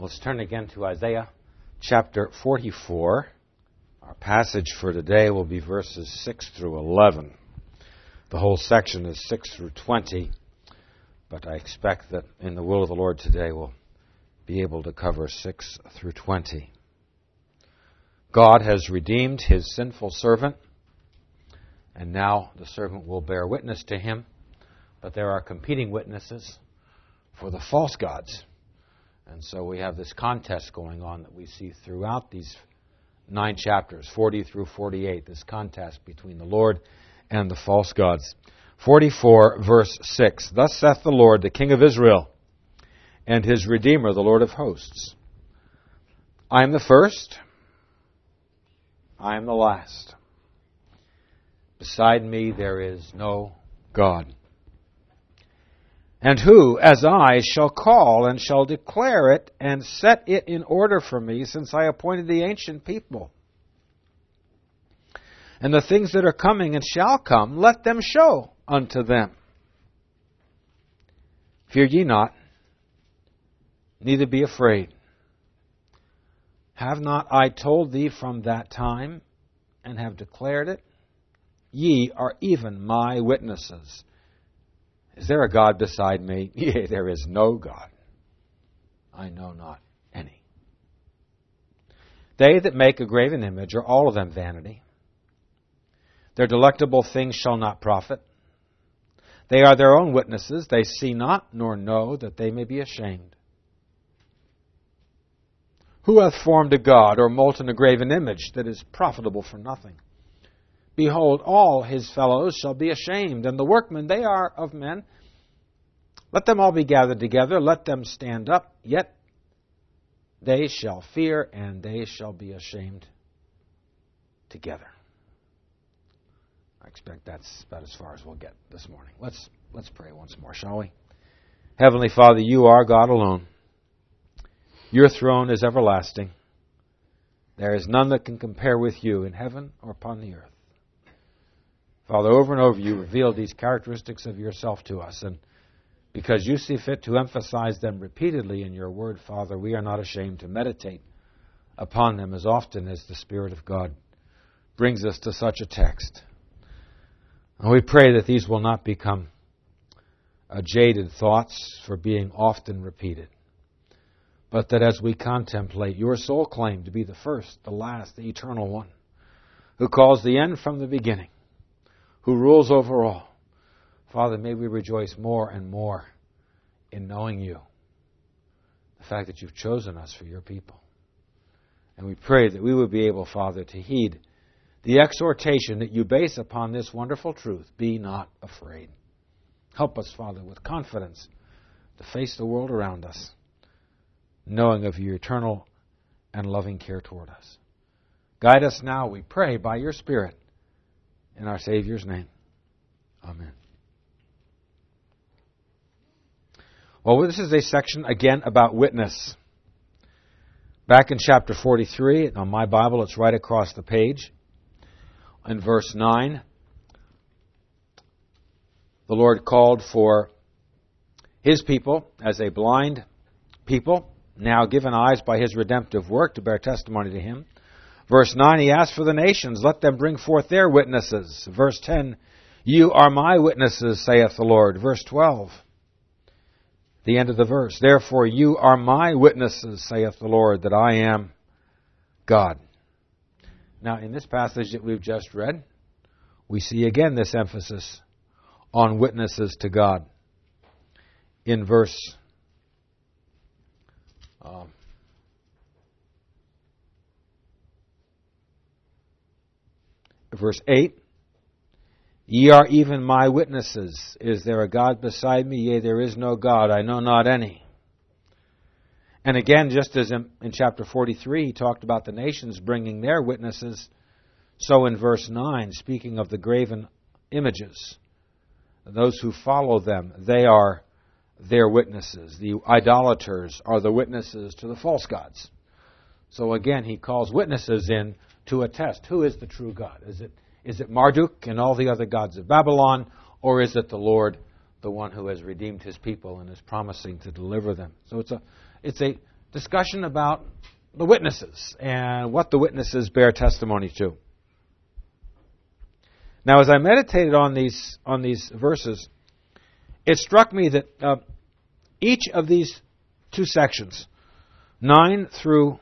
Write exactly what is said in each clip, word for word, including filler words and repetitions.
Let's turn again to Isaiah chapter forty-four. Our passage for today will be verses six through eleven. The whole section is six through twenty, but I expect that in the will of the Lord today we'll be able to cover six through twenty. God has redeemed his sinful servant, and now the servant will bear witness to him, but there are competing witnesses for the false gods. And so we have this contest going on that we see throughout these nine chapters, forty through forty-eight, this contest between the Lord and the false gods. forty-four, verse six, Thus saith the Lord, the King of Israel, and his Redeemer, the Lord of hosts. I am the first, I am the last. Beside me there is no God. And who, as I, shall call and shall declare it and set it in order for me, since I appointed the ancient people? And the things that are coming and shall come, let them show unto them. Fear ye not, neither be afraid. Have not I told thee from that time, and have declared it? Ye are even my witnesses. Is there a God beside me? Yea, there is no God. I know not any. They that make a graven image are all of them vanity. Their delectable things shall not profit. They are their own witnesses. They see not, nor know, that they may be ashamed. Who hath formed a god, or molten a graven image, that is profitable for nothing? Behold, all his fellows shall be ashamed, and the workmen, they are of men. Let them all be gathered together, let them stand up, yet they shall fear, and they shall be ashamed together. I expect that's about as far as we'll get this morning. Let's, let's pray once more, shall we? Heavenly Father, you are God alone. Your throne is everlasting. There is none that can compare with you in heaven or upon the earth. Father, over and over you reveal these characteristics of yourself to us, and because you see fit to emphasize them repeatedly in your word, Father, we are not ashamed to meditate upon them as often as the Spirit of God brings us to such a text. And we pray that these will not become uh, jaded thoughts for being often repeated, but that as we contemplate your sole claim to be the first, the last, the eternal one, who calls the end from the beginning, who rules over all, Father, may we rejoice more and more in knowing you, the fact that you've chosen us for your people. And we pray that we would be able, Father, to heed the exhortation that you base upon this wonderful truth. Be not afraid. Help us, Father, with confidence to face the world around us, knowing of your eternal and loving care toward us. Guide us now, we pray, by your Spirit, in our Savior's name. Amen. Well, this is a section, again, about witness. Back in chapter forty-three, on my Bible, it's right across the page. In verse nine, the Lord called for his people as a blind people, now given eyes by his redemptive work to bear testimony to him. Verse nine, he asked for the nations, let them bring forth their witnesses. Verse ten, you are my witnesses, saith the Lord. Verse twelve, the end of the verse, therefore you are my witnesses, saith the Lord, that I am God. Now, in this passage that we've just read, we see again this emphasis on witnesses to God. In verse um, Verse eight, ye are even my witnesses. Is there a God beside me? Yea, there is no God. I know not any. And again, just as in, in chapter forty-three, he talked about the nations bringing their witnesses, so in verse nine, speaking of the graven images, those who follow them, they are their witnesses. The idolaters are the witnesses to the false gods. So again, he calls witnesses in to attest. Who is the true God? Is it is it Marduk and all the other gods of Babylon, or is it the Lord, the one who has redeemed his people and is promising to deliver them? So it's a it's a discussion about the witnesses and what the witnesses bear testimony to. Now, as I meditated on these on these verses, it struck me that uh, each of these two sections, nine through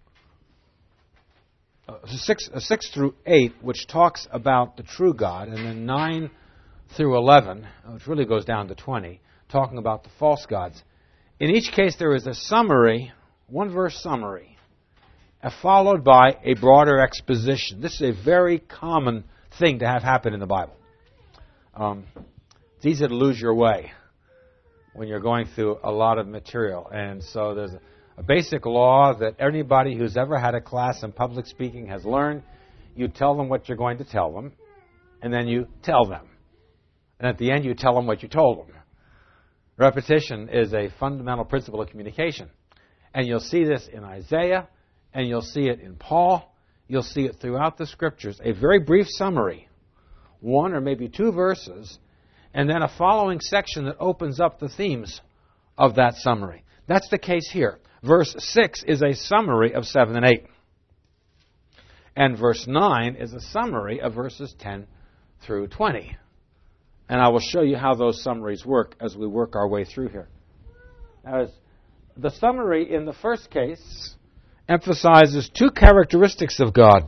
uh, six, uh, six through eight, which talks about the true God, and then nine through eleven, which really goes down to twenty, talking about the false gods. In each case, there is a summary, one verse summary, uh, followed by a broader exposition. This is a very common thing to have happen in the Bible. Um, it's easy to lose your way when you're going through a lot of material. And so there's a, a basic law that anybody who's ever had a class in public speaking has learned. You tell them what you're going to tell them, and then you tell them. And at the end, you tell them what you told them. Repetition is a fundamental principle of communication. And you'll see this in Isaiah, and you'll see it in Paul. You'll see it throughout the Scriptures. A very brief summary, one or maybe two verses, and then a following section that opens up the themes of that summary. That's the case here. Verse six is a summary of seven and eight. And verse nine is a summary of verses ten through twenty. And I will show you how those summaries work as we work our way through here. Now, as the summary in the first case emphasizes two characteristics of God.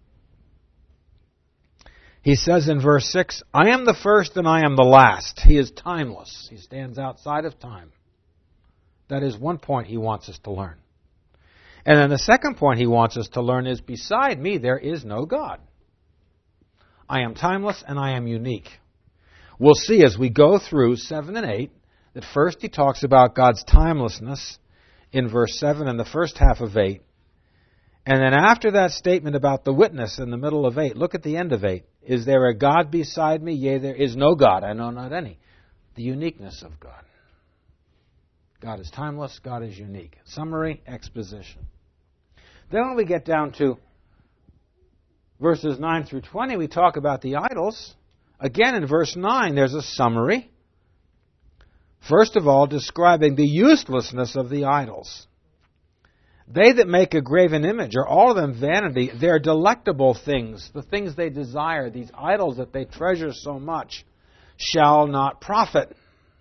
He says in verse six, I am the first and I am the last. He is timeless. He stands outside of time. That is one point he wants us to learn. And then the second point he wants us to learn is, beside me there is no God. I am timeless and I am unique. We'll see as we go through seven and eight that first he talks about God's timelessness in verse seven and the first half of eight. And then after that statement about the witness in the middle of eight, look at the end of eight. Is there a God beside me? Yea, there is no God. I know not any. The uniqueness of God. God is timeless. God is unique. Summary, exposition. Then when we get down to verses nine through twenty, we talk about the idols. Again, in verse nine, there's a summary. First of all, describing the uselessness of the idols. They that make a graven image are all of them vanity. They're delectable things, the things they desire, these idols that they treasure so much, shall not profit.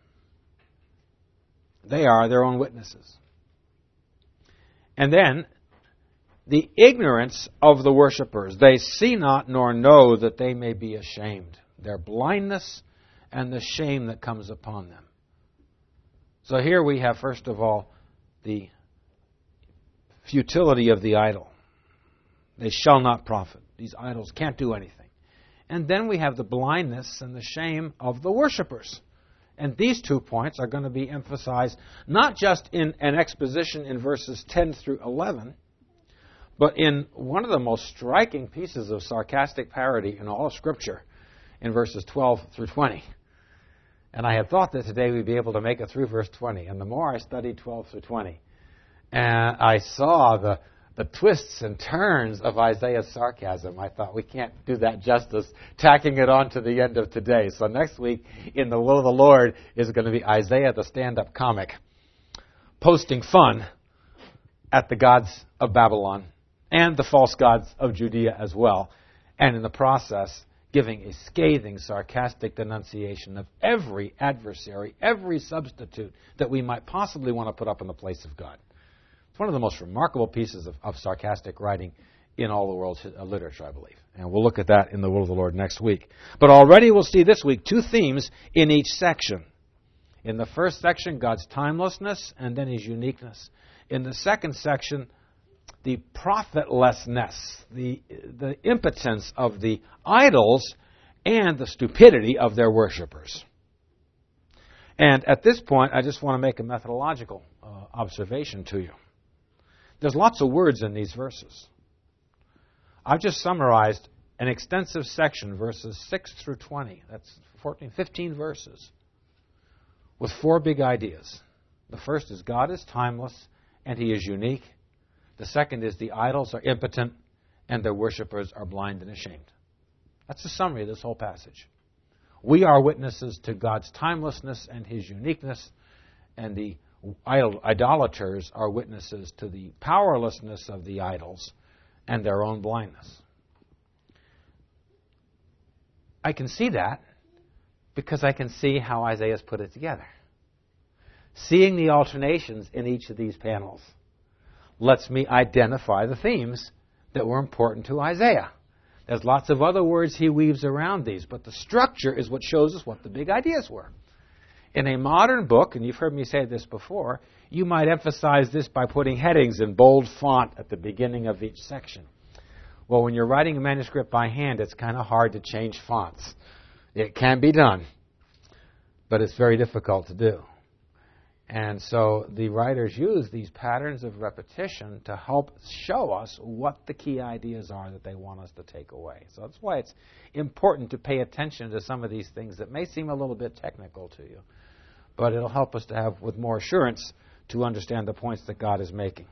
They are their own witnesses. And then, the ignorance of the worshippers. They see not nor know that they may be ashamed. Their blindness and the shame that comes upon them. So here we have, first of all, the futility of the idol. They shall not profit. These idols can't do anything. And then we have the blindness and the shame of the worshippers. And these two points are going to be emphasized not just in an exposition in verses ten through eleven, but in one of the most striking pieces of sarcastic parody in all of Scripture, in verses twelve through twenty. And I had thought that today we'd be able to make it through verse twenty. And the more I studied twelve through twenty, and I saw the, the twists and turns of Isaiah's sarcasm, I thought we can't do that justice, tacking it on to the end of today. So next week, in the Will of the Lord, is going to be Isaiah the stand-up comic, posting fun at the gods of Babylon and the false gods of Judea as well, and in the process, giving a scathing, sarcastic denunciation of every adversary, every substitute that we might possibly want to put up in the place of God. It's one of the most remarkable pieces of, of sarcastic writing in all the world's literature, I believe. And we'll look at that in the Will of the Lord next week. But already we'll see this week two themes in each section. In the first section, God's timelessness and then His uniqueness. In the second section, the profitlessness, the, the impotence of the idols and the stupidity of their worshipers. And at this point, I just want to make a methodological uh, observation to you. There's lots of words in these verses. I've just summarized an extensive section, verses six through twenty. That's fourteen, fifteen verses, with four big ideas. The first is God is timeless and He is unique. The second is the idols are impotent and their worshippers are blind and ashamed. That's the summary of this whole passage. We are witnesses to God's timelessness and His uniqueness, and the idol, idolaters are witnesses to the powerlessness of the idols and their own blindness. I can see that because I can see how Isaiah's put it together. Seeing the alternations in each of these panels lets me identify the themes that were important to Isaiah. There's lots of other words he weaves around these, but the structure is what shows us what the big ideas were. In a modern book, and you've heard me say this before, you might emphasize this by putting headings in bold font at the beginning of each section. Well, when you're writing a manuscript by hand, it's kind of hard to change fonts. It can be done, but it's very difficult to do. And so the writers use these patterns of repetition to help show us what the key ideas are that they want us to take away. So that's why it's important to pay attention to some of these things that may seem a little bit technical to you, but it'll help us to have, with more assurance, to understand the points that God is making.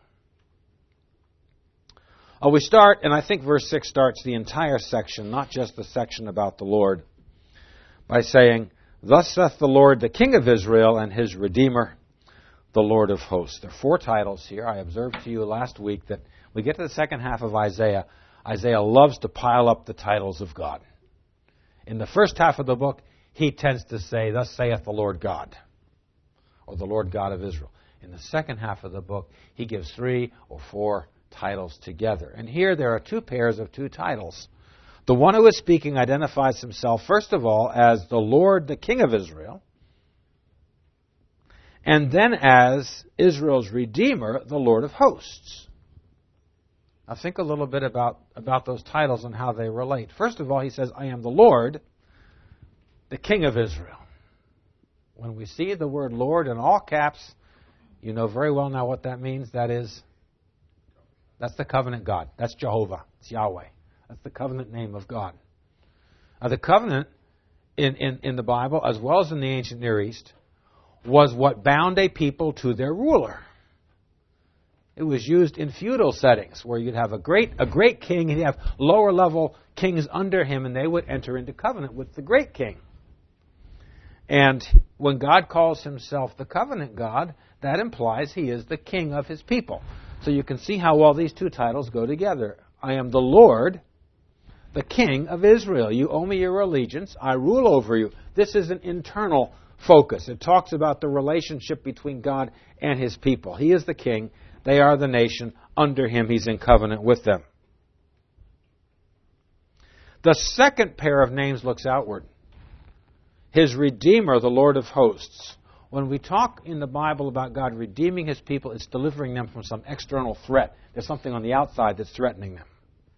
Uh, we start, and I think verse six starts the entire section, not just the section about the Lord, by saying, "Thus saith the Lord, the King of Israel and his Redeemer, the Lord of hosts." There are four titles here. I observed to you last week that we get to the second half of Isaiah. Isaiah loves to pile up the titles of God. In the first half of the book, he tends to say, "Thus saith the Lord God," or "the Lord God of Israel." In the second half of the book, he gives three or four titles together. And here there are two pairs of two titles. The one who is speaking identifies himself, first of all, as the Lord, the King of Israel, and then as Israel's Redeemer, the Lord of hosts. Now think a little bit about, about those titles and how they relate. First of all, he says, "I am the Lord, the King of Israel." When we see the word Lord in all caps, you know very well now what that means. That is, that's the covenant God. That's Jehovah. It's Yahweh. That's the covenant name of God. Now, the covenant in, in, in the Bible, as well as in the ancient Near East, was what bound a people to their ruler. It was used in feudal settings where you'd have a great a great king and you'd have lower level kings under him, and they would enter into covenant with the great king. And when God calls himself the covenant God, that implies he is the king of his people. So you can see how well these two titles go together. I am the Lord, the King of Israel. You owe me your allegiance. I rule over you. This is an internal focus. It talks about the relationship between God and his people. He is the king. They are the nation. Under him, he's in covenant with them. The second pair of names looks outward. His Redeemer, the Lord of hosts. When we talk in the Bible about God redeeming his people, it's delivering them from some external threat. There's something on the outside that's threatening them.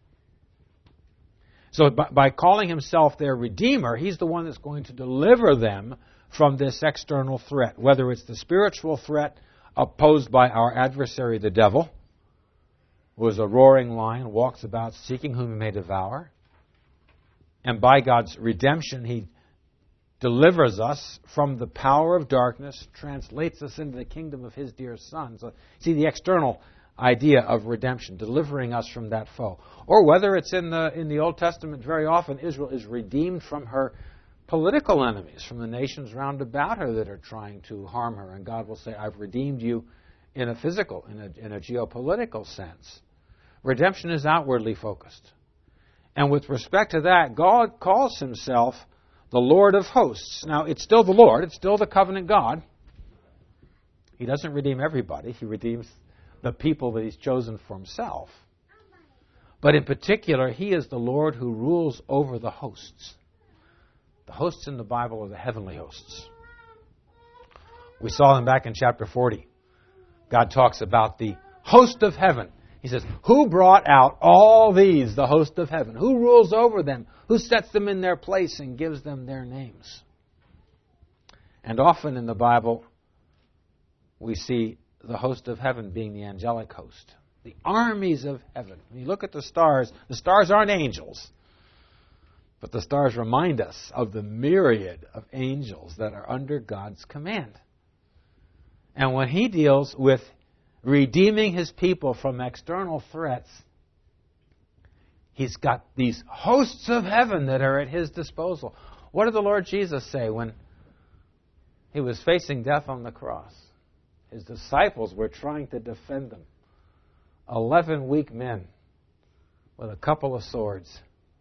So by, by calling himself their Redeemer, he's the one that's going to deliver them from this external threat, whether it's the spiritual threat opposed by our adversary, the devil, who is a roaring lion, walks about seeking whom he may devour, and by God's redemption, he delivers us from the power of darkness, translates us into the kingdom of his dear Son. So, see the external idea of redemption, delivering us from that foe. Or whether it's in the in the Old Testament, very often Israel is redeemed from her political enemies, from the nations round about her that are trying to harm her. And God will say, "I've redeemed you in a physical, in a, in a geopolitical sense." Redemption is outwardly focused. And with respect to that, God calls himself the Lord of hosts. Now, it's still the Lord. It's still the covenant God. He doesn't redeem everybody. He redeems the people that he's chosen for himself. But in particular, he is the Lord who rules over the hosts. The hosts in the Bible are the heavenly hosts. We saw them back in chapter forty. God talks about the host of heaven. He says, who brought out all these, the host of heaven? Who rules over them? Who sets them in their place and gives them their names? And often in the Bible, we see the host of heaven being the angelic host. The armies of heaven. When you look at the stars, the stars aren't angels. But the stars remind us of the myriad of angels that are under God's command. And when he deals with redeeming his people from external threats, he's got these hosts of heaven that are at his disposal. What did the Lord Jesus say when he was facing death on the cross? His disciples were trying to defend them. Eleven weak men with a couple of swords.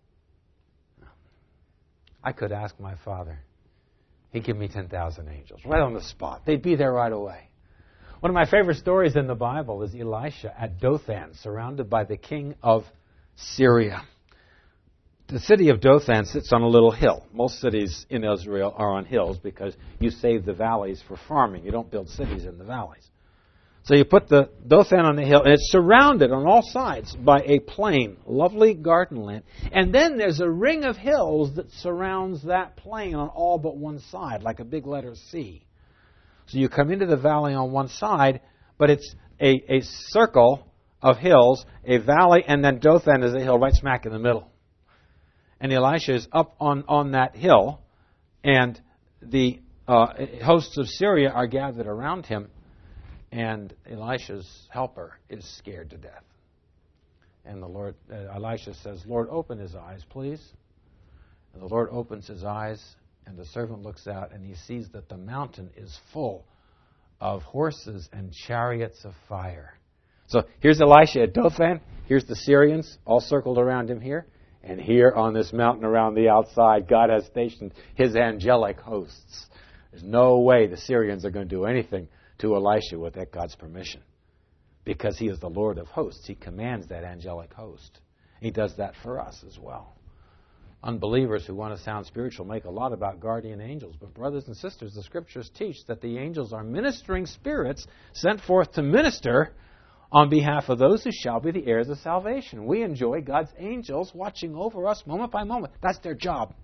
I could ask my Father. He'd give me ten thousand angels right on the spot. They'd be there right away. One of my favorite stories in the Bible is Elisha at Dothan, surrounded by the king of Syria. The city of Dothan sits on a little hill. Most cities in Israel are on hills because you save the valleys for farming. You don't build cities in the valleys. So you put the Dothan on the hill, and it's surrounded on all sides by a plain, lovely garden land. And then there's a ring of hills that surrounds that plain on all but one side, like a big letter C. So you come into the valley on one side, but it's a, a circle of hills, a valley, and then Dothan is a hill right smack in the middle. And Elisha is up on, on that hill, and the uh, hosts of Syria are gathered around him, and Elisha's helper is scared to death. And the Lord, uh, Elisha says, Lord, open his eyes, please. And the Lord opens his eyes, and the servant looks out, and he sees that the mountain is full of horses and chariots of fire. So here's Elisha at Dothan. Here's the Syrians all circled around him here. And here on this mountain around the outside, God has stationed his angelic hosts. There's no way the Syrians are going to do anything to Elisha without God's permission. Because he is the Lord of hosts. He commands that angelic host. He does that for us as well. Unbelievers who want to sound spiritual make a lot about guardian angels. But brothers and sisters, the Scriptures teach that the angels are ministering spirits sent forth to minister on behalf of those who shall be the heirs of salvation. We enjoy God's angels watching over us moment by moment. That's their job.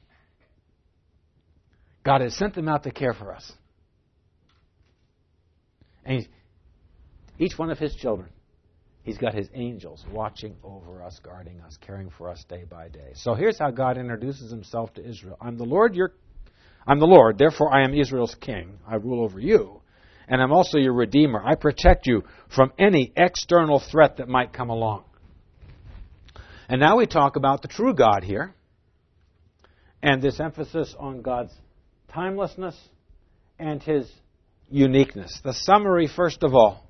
God has sent them out to care for us. And each one of his children, he's got his angels watching over us, guarding us, caring for us day by day. So here's how God introduces himself to Israel. I'm the Lord, your, I'm the Lord, therefore I am Israel's king. I rule over you. And I'm also your Redeemer. I protect you from any external threat that might come along. And now we talk about the true God here. And this emphasis on God's timelessness and his uniqueness. The summary, first of all,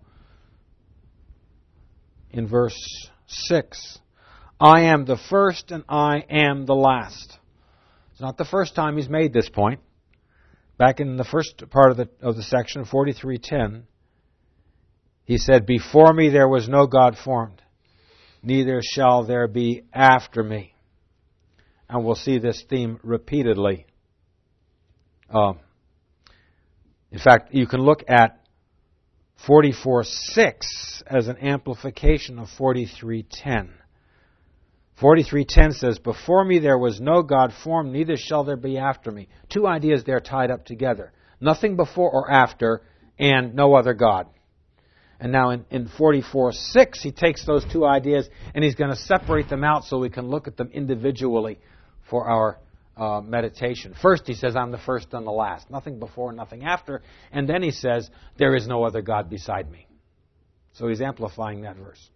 in verse six. I am the first and I am the last. It's not the first time he's made this point. Back in the first part of the of the section, forty-three ten, he said, before me there was no God formed, neither shall there be after me. And we'll see this theme repeatedly. Uh, in fact, you can look at forty-four six as an amplification of forty-three ten. forty-three ten says, before me there was no God formed, neither shall there be after me. Two ideas there tied up together. Nothing before or after, and no other God. And now in, in forty-four six, he takes those two ideas and he's going to separate them out so we can look at them individually for our uh, meditation. First, he says, I'm the first and the last. Nothing before, nothing after. And then he says, there is no other God beside me. So he's amplifying that verse.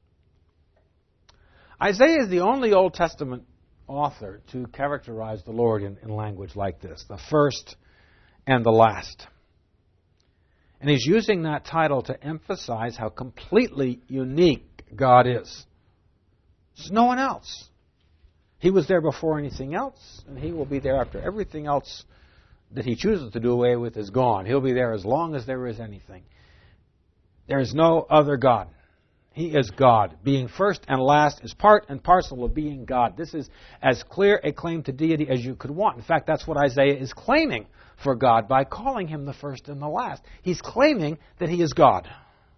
Isaiah is the only Old Testament author to characterize the Lord in, in language like this, the first and the last. And he's using that title to emphasize how completely unique God is. There's no one else. He was there before anything else, and he will be there after everything else that he chooses to do away with is gone. He'll be there as long as there is anything. There is no other God. He is God. Being first and last is part and parcel of being God. This is as clear a claim to deity as you could want. In fact, that's what Isaiah is claiming for God by calling him the first and the last. He's claiming that he is God.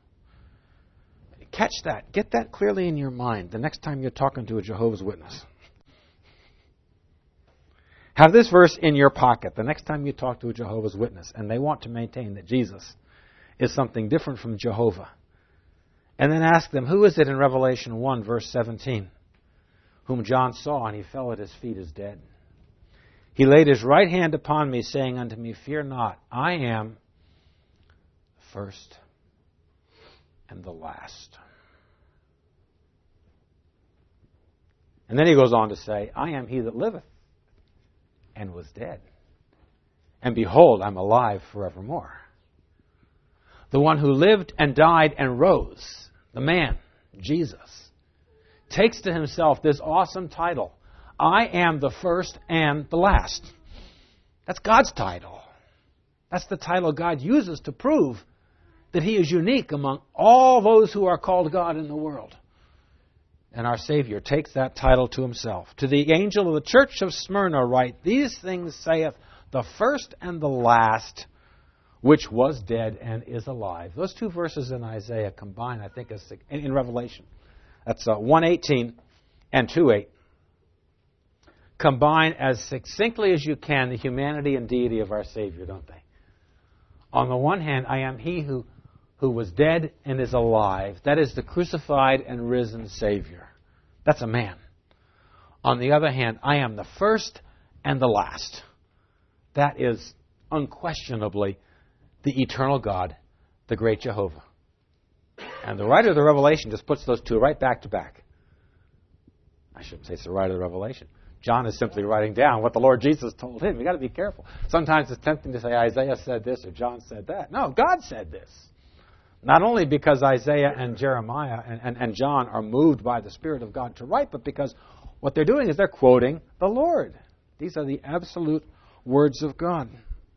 Catch that. Get that clearly in your mind the next time you're talking to a Jehovah's Witness. Have this verse in your pocket the next time you talk to a Jehovah's Witness and they want to maintain that Jesus is something different from Jehovah. And then ask them, who is it in Revelation one, verse seventeen, whom John saw, and he fell at his feet as dead? He laid his right hand upon me, saying unto me, fear not, I am the first and the last. And then he goes on to say, I am he that liveth and was dead. And behold, I'm alive forevermore. the one who lived and died and rose, the man, Jesus, takes to himself this awesome title, I am the first and the last. That's God's title. That's the title God uses to prove that He is unique among all those who are called God in the world. And our Savior takes that title to Himself. To the angel of the church of Smyrna write, These things saith the first and the last, which was dead and is alive. Those two verses in Isaiah combine, I think, as in Revelation. That's uh, one eighteen and two eight. Combine as succinctly as you can the humanity and deity of our Savior, don't they? On the one hand, I am He who, who was dead and is alive. That is the crucified and risen Savior. That's a man. On the other hand, I am the first and the last. That is unquestionably the eternal God, the great Jehovah. And the writer of the Revelation just puts those two right back to back. I shouldn't say it's the writer of the Revelation. John is simply writing down what the Lord Jesus told him. You've got to be careful. Sometimes it's tempting to say Isaiah said this or John said that. No, God said this. Not only because Isaiah and Jeremiah and, and, and John are moved by the Spirit of God to write, but because what they're doing is they're quoting the Lord. These are the absolute words of God.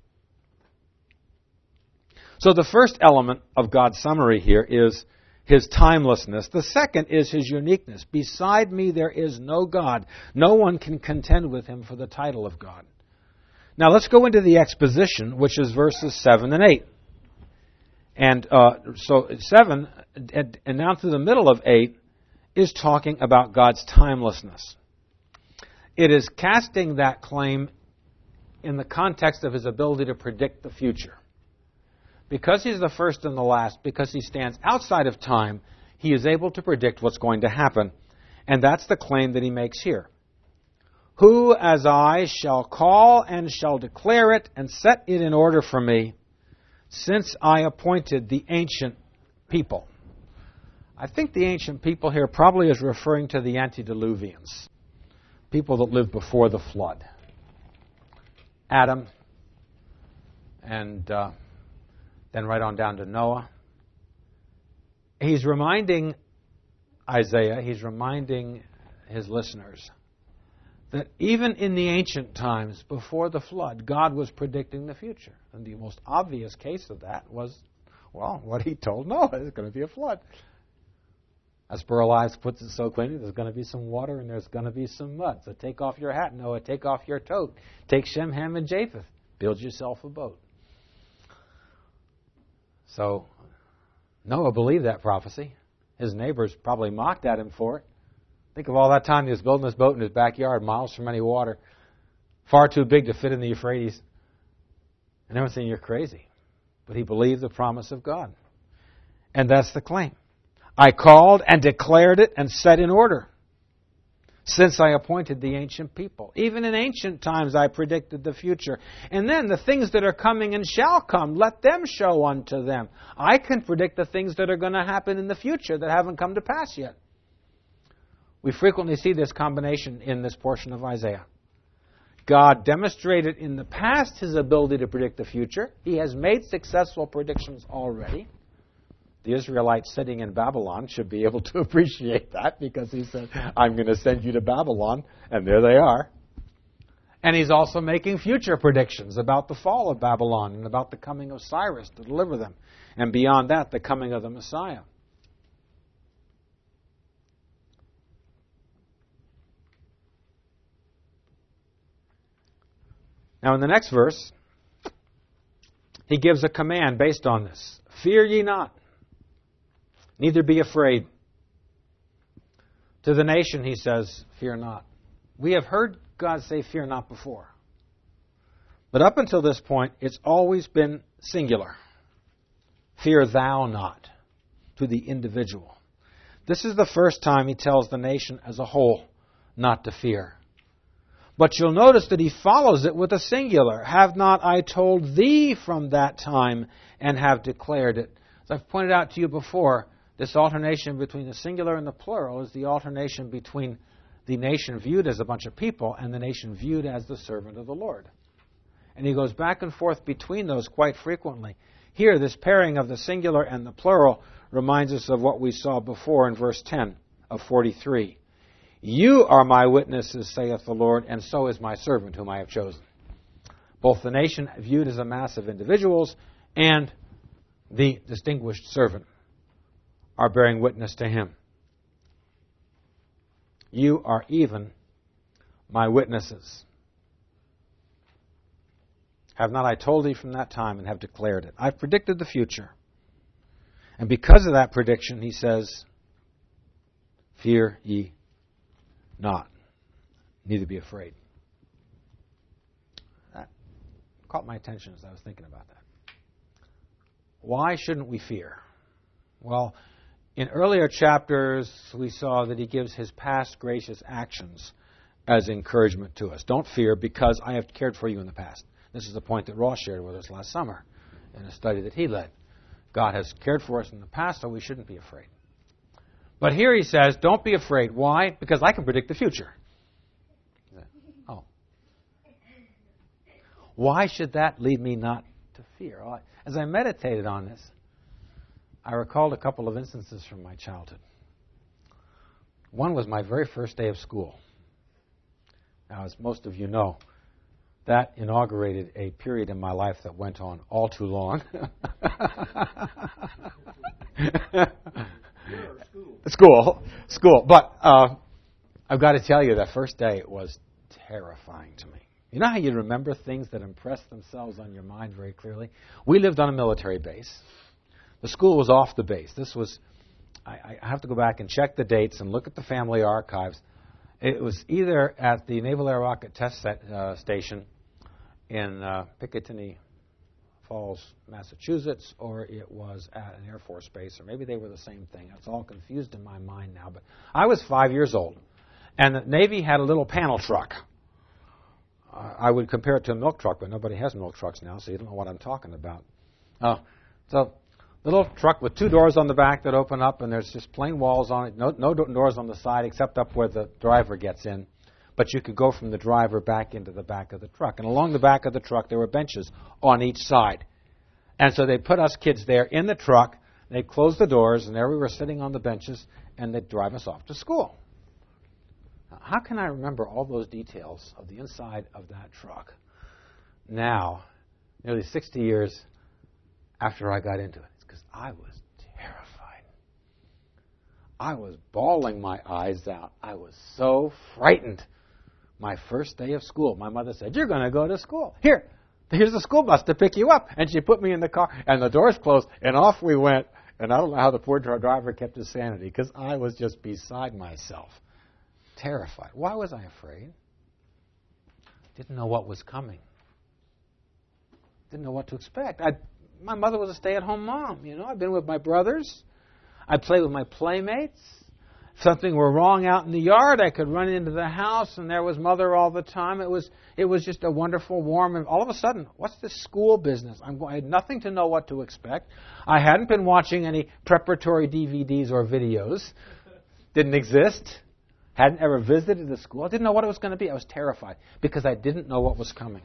So the first element of God's summary here is His timelessness. The second is His uniqueness. Beside me there is no God. No one can contend with Him for the title of God. Now let's go into the exposition, which is verses seven and eight. And uh, so seven, and down through the middle of eight, is talking about God's timelessness. It is casting that claim in the context of His ability to predict the future. Because He's the first and the last, because He stands outside of time, He is able to predict what's going to happen. And that's the claim that He makes here. Who as I shall call and shall declare it and set it in order for me, since I appointed the ancient people. I think the ancient people here probably is referring to the antediluvians, people that lived before the flood. Adam and uh, then right on down to Noah. He's reminding Isaiah, he's reminding his listeners that even in the ancient times before the flood, God was predicting the future. And the most obvious case of that was, well, what He told Noah, there's going to be a flood. As Burl Ives puts it so clearly, there's going to be some water and there's going to be some mud. So take off your hat, Noah, take off your coat. Take Shem, Ham, and Japheth. Build yourself a boat. So Noah believed that prophecy. His neighbors probably mocked at him for it. Think of all that time he was building this boat in his backyard, miles from any water, far too big to fit in the Euphrates. And everyone's saying, you're crazy. But he believed the promise of God. And that's the claim. I called and declared it and set in order, since I appointed the ancient people. Even in ancient times I predicted the future. And then the things that are coming and shall come, let them show unto them. I can predict the things that are going to happen in the future that haven't come to pass yet. We frequently see this combination in this portion of Isaiah. God demonstrated in the past His ability to predict the future. He has made successful predictions already. The Israelites sitting in Babylon should be able to appreciate that, because He said, I'm going to send you to Babylon, and there they are. And He's also making future predictions about the fall of Babylon and about the coming of Cyrus to deliver them. And beyond that, the coming of the Messiah. Now in the next verse, He gives a command based on this. Fear ye not, neither be afraid. To the nation, He says, fear not. We have heard God say fear not before. But up until this point, it's always been singular. Fear thou not, to the individual. This is the first time He tells the nation as a whole not to fear. But you'll notice that He follows it with a singular. Have not I told thee from that time and have declared it? As I've pointed out to you before, this alternation between the singular and the plural is the alternation between the nation viewed as a bunch of people and the nation viewed as the servant of the Lord. And He goes back and forth between those quite frequently. Here, this pairing of the singular and the plural reminds us of what we saw before in verse ten of forty-three. You are my witnesses, saith the Lord, and so is my servant whom I have chosen. Both the nation viewed as a mass of individuals and the distinguished servant are bearing witness to him. You are even my witnesses. Have not I told thee from that time and have declared it? I've predicted the future. And because of that prediction, he says, fear ye not, neither be afraid. That caught my attention as I was thinking about that. Why shouldn't we fear? Well, in earlier chapters, we saw that he gives his past gracious actions as encouragement to us. Don't fear because I have cared for you in the past. This is the point that Ross shared with us last summer in a study that he led. God has cared for us in the past, so we shouldn't be afraid. But here he says, don't be afraid. Why? Because I can predict the future. Oh. Why should that lead me not to fear? As I meditated on this, I recalled a couple of instances from my childhood. One was my very first day of school. Now, as most of you know, that inaugurated a period in my life that went on all too long. school, school. But uh, I've got to tell you, that first day it was terrifying to me. You know how you remember things that impress themselves on your mind very clearly? We lived on a military base. The school was off the base. This was, I, I have to go back and check the dates and look at the family archives. It was either at the Naval Air Rocket Test set, uh, Station in uh, Picatinny Falls, Massachusetts, or it was at an Air Force base, or maybe they were the same thing. It's all confused in my mind now. But I was five years old, and the Navy had a little panel truck. Uh, I would compare it to a milk truck, but nobody has milk trucks now, so you don't know what I'm talking about. Uh, so the little truck with two doors on the back that open up, and there's just plain walls on it, no, no doors on the side except up where the driver gets in. But you could go from the driver back into the back of the truck. And along the back of the truck, there were benches on each side. And so they put us kids there in the truck. They'd close the doors, and there we were sitting on the benches, and they'd drive us off to school. Now, how can I remember all those details of the inside of that truck now, nearly sixty years after I got into it? It's because I was terrified. I was bawling my eyes out. I was so frightened. My first day of school, my mother said, you're going to go to school. Here, here's the school bus to pick you up. And she put me in the car, and the doors closed, and off we went. And I don't know how the poor driver kept his sanity, because I was just beside myself, terrified. Why was I afraid? Didn't know what was coming. Didn't know what to expect. I, my mother was a stay-at-home mom. You know, I'd been with my brothers. I'd play with my playmates. If something were wrong out in the yard, I could run into the house, and there was Mother all the time. It was it was just a wonderful, warm, and all of a sudden, what's this school business? I'm, I had nothing to know what to expect. I hadn't been watching any preparatory D V Ds or videos. Didn't exist. Hadn't ever visited the school. I didn't know what it was going to be. I was terrified because I didn't know what was coming.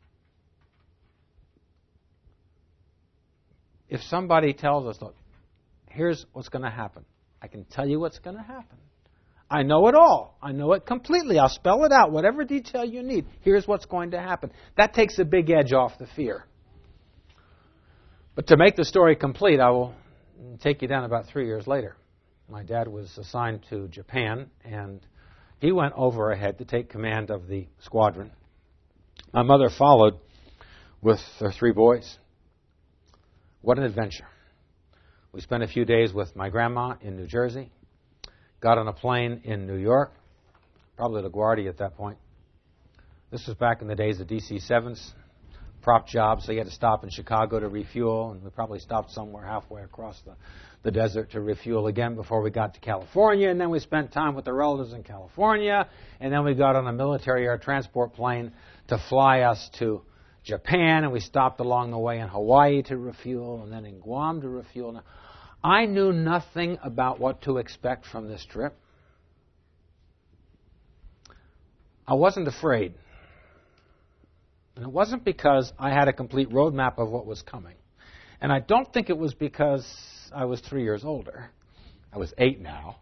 If somebody tells us, look, here's what's going to happen. I can tell you what's going to happen. I know it all. I know it completely. I'll spell it out, whatever detail you need. Here's what's going to happen. That takes a big edge off the fear. But to make the story complete, I will take you down about three years later. My dad was assigned to Japan, and he went over ahead to take command of the squadron. My mother followed with her three boys. What an adventure. We spent a few days with my grandma in New Jersey, got on a plane in New York, probably LaGuardia at that point. This was back in the days of D C sevens, prop jobs, so you had to stop in Chicago to refuel, and we probably stopped somewhere halfway across the, the desert to refuel again before we got to California, and then we spent time with the relatives in California, and then we got on a military air transport plane to fly us to Japan, and we stopped along the way in Hawaii to refuel, and then in Guam to refuel. Now, I knew nothing about what to expect from this trip. I wasn't afraid. And it wasn't because I had a complete roadmap of what was coming. And I don't think it was because I was three years older. I was eight now.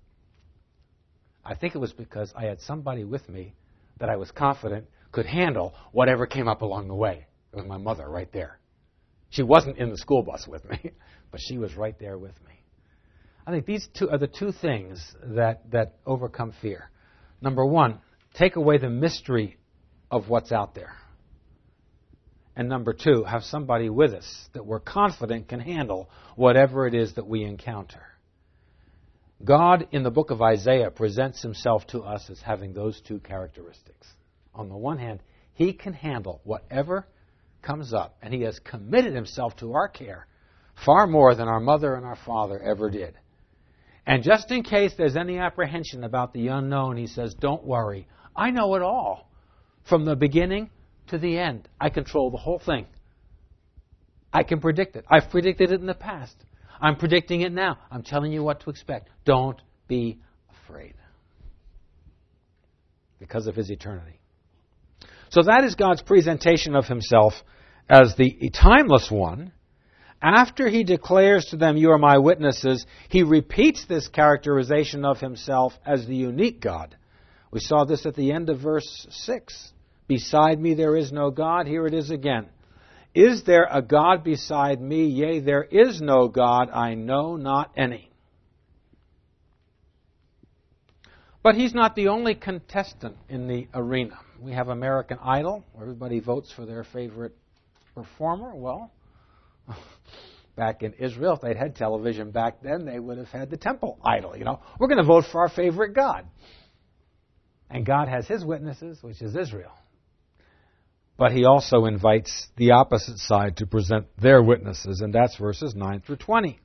I think it was because I had somebody with me that I was confident could handle whatever came up along the way. It was my mother right there. She wasn't in the school bus with me, but she was right there with me. I think these two are the two things that, that overcome fear. Number one, take away the mystery of what's out there. And number two, have somebody with us that we're confident can handle whatever it is that we encounter. God, in the book of Isaiah, presents himself to us as having those two characteristics. On the one hand, he can handle whatever comes up, and he has committed himself to our care far more than our mother and our father ever did. And just in case there's any apprehension about the unknown, he says, don't worry. I know it all. From the beginning to the end, I control the whole thing. I can predict it. I've predicted it in the past. I'm predicting it now. I'm telling you what to expect. Don't be afraid. Because of his eternity. So that is God's presentation of himself as the timeless one. After he declares to them, you are my witnesses, he repeats this characterization of himself as the unique God. We saw this at the end of verse six. Beside me there is no God. Here it is again. Is there a God beside me? Yea, there is no God. I know not any. But he's not the only contestant in the arena. We have American Idol, where everybody votes for their favorite performer. Well, back in Israel, if they'd had television back then, they would have had the temple idol. You know, we're going to vote for our favorite God. And God has his witnesses, which is Israel. But he also invites the opposite side to present their witnesses, and that's verses nine through twenty.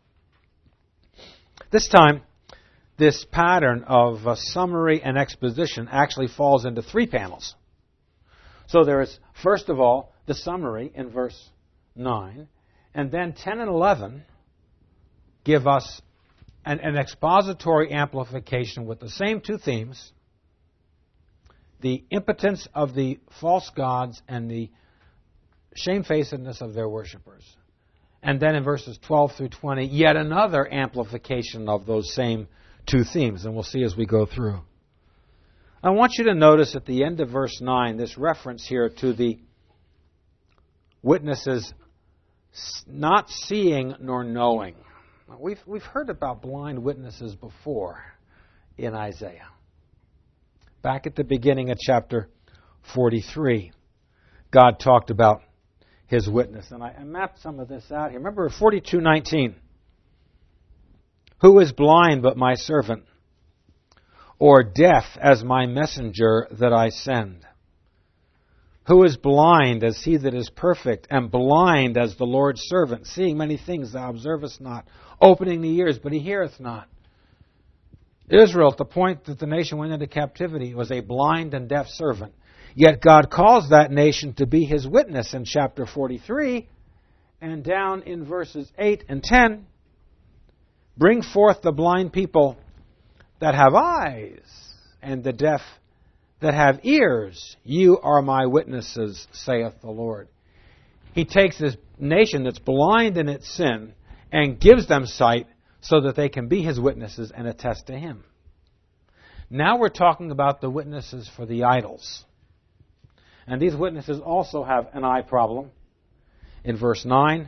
This time, this pattern of uh, summary and exposition actually falls into three panels. So there is, first of all, the summary in verse nine, and then ten and eleven give us an, an expository amplification with the same two themes, the impotence of the false gods and the shamefacedness of their worshippers. And then in verses twelve through twenty, yet another amplification of those same two themes, and we'll see as we go through. I want you to notice at the end of verse nine this reference here to the witnesses not seeing nor knowing. We've, we've heard about blind witnesses before in Isaiah. Back at the beginning of chapter forty-three, God talked about his witness. And I, I mapped some of this out here. Remember forty-two nineteen. Who is blind but my servant? Or deaf as my messenger that I send? Who is blind as he that is perfect, and blind as the Lord's servant, seeing many things thou observest not, opening the ears, but he heareth not? Israel, at the point that the nation went into captivity, was a blind and deaf servant. Yet God calls that nation to be his witness in chapter forty-three, and down in verses eight and ten, bring forth the blind people that have eyes, and the deaf that have ears. You are my witnesses, saith the Lord. He takes this nation that's blind in its sin and gives them sight so that they can be his witnesses and attest to him. Now we're talking about the witnesses for the idols. And these witnesses also have an eye problem. In verse nine,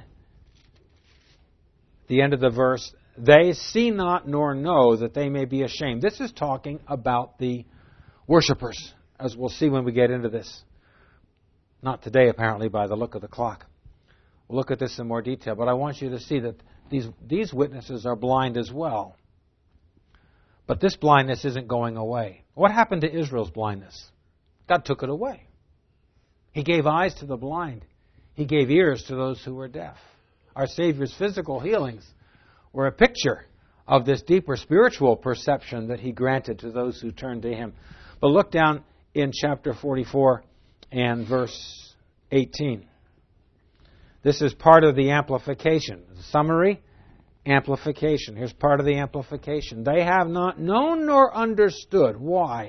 the end of the verse, they see not nor know that they may be ashamed. This is talking about the worshippers, as we'll see when we get into this. Not today, apparently, by the look of the clock. We'll look at this in more detail, but I want you to see that these, these witnesses are blind as well. But this blindness isn't going away. What happened to Israel's blindness? God took it away. He gave eyes to the blind. He gave ears to those who were deaf. Our Savior's physical healings were a picture of this deeper spiritual perception that he granted to those who turned to him. But look down in chapter forty-four and verse eighteen. This is part of the amplification. Summary, amplification. Here's part of the amplification. They have not known nor understood. Why?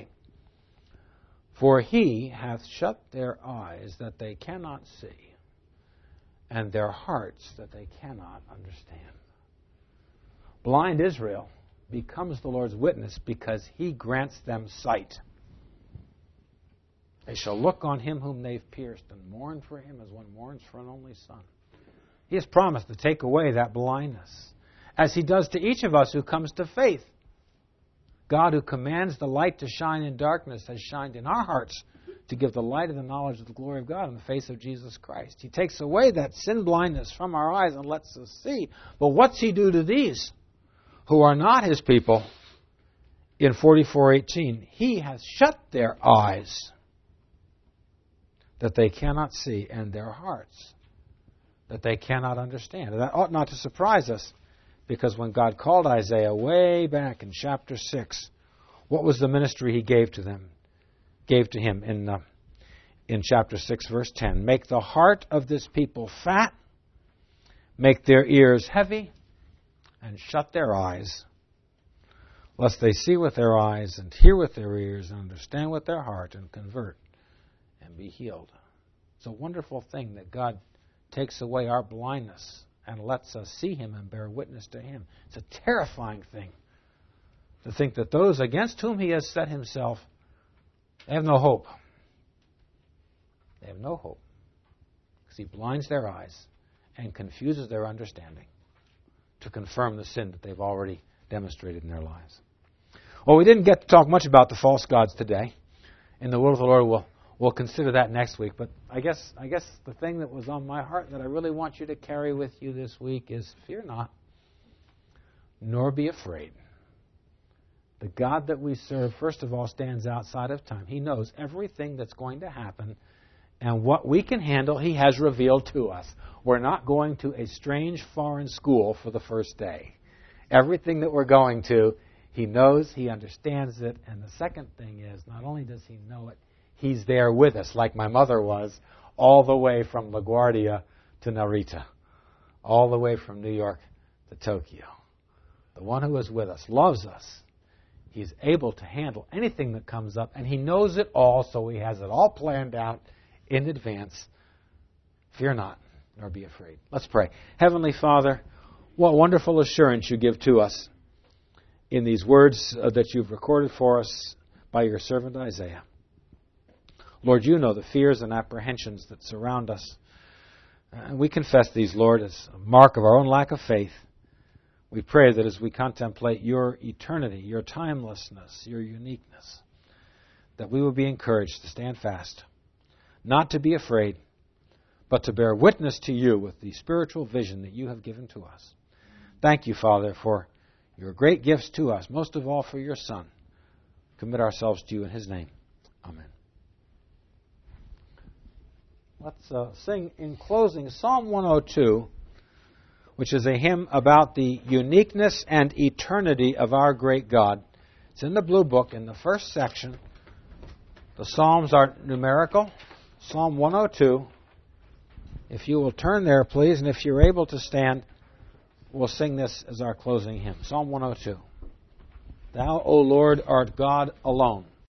For he hath shut their eyes that they cannot see, and their hearts that they cannot understand. Blind Israel becomes the Lord's witness because He grants them sight. They shall look on Him whom they've pierced and mourn for Him as one mourns for an only son. He has promised to take away that blindness, as He does to each of us who comes to faith. God, who commands the light to shine in darkness, has shined in our hearts to give the light of the knowledge of the glory of God in the face of Jesus Christ. He takes away that sin blindness from our eyes and lets us see. But what's He do to these who are not His people? In forty-four eighteen, He has shut their eyes that they cannot see, and their hearts that they cannot understand. And that ought not to surprise us, because when God called Isaiah way back in chapter six, what was the ministry He gave to them? Gave to him in uh, in chapter six, verse ten. Make the heart of this people fat, make their ears heavy, and shut their eyes, lest they see with their eyes and hear with their ears and understand with their heart and convert and be healed. It's a wonderful thing that God takes away our blindness and lets us see Him and bear witness to Him. It's a terrifying thing to think that those against whom He has set Himself, they have no hope. They have no hope, because He blinds their eyes and confuses their understanding to confirm the sin that they've already demonstrated in their lives. Well, we didn't get to talk much about the false gods today. In the will of the Lord, we'll, we'll consider that next week. But I guess, I guess the thing that was on my heart that I really want you to carry with you this week is, fear not, nor be afraid. The God that we serve, first of all, stands outside of time. He knows everything that's going to happen, and what we can handle, He has revealed to us. We're not going to a strange foreign school for the first day. Everything that we're going to, He knows, He understands it, and the second thing is, not only does He know it, He's there with us, like my mother was, all the way from LaGuardia to Narita, all the way from New York to Tokyo. The one who is with us loves us. He's able to handle anything that comes up, and He knows it all, so He has it all planned out in advance. Fear not, nor be afraid. Let's pray. Heavenly Father, what wonderful assurance You give to us in these words uh, that You've recorded for us by Your servant Isaiah. Lord, You know the fears and apprehensions that surround us. And we confess these, Lord, as a mark of our own lack of faith. We pray that as we contemplate Your eternity, Your timelessness, Your uniqueness, that we will be encouraged to stand fast, not to be afraid, but to bear witness to You with the spiritual vision that You have given to us. Thank You, Father, for Your great gifts to us, most of all for Your Son. Commit ourselves to You in His name. Amen. Let's uh, sing in closing Psalm one oh two, which is a hymn about the uniqueness and eternity of our great God. It's in the Blue Book in the first section. The Psalms are numerical. Psalm one oh two. If you will turn there, please, and if you're able to stand, we'll sing this as our closing hymn. Psalm one oh two. Thou, O Lord, art God alone.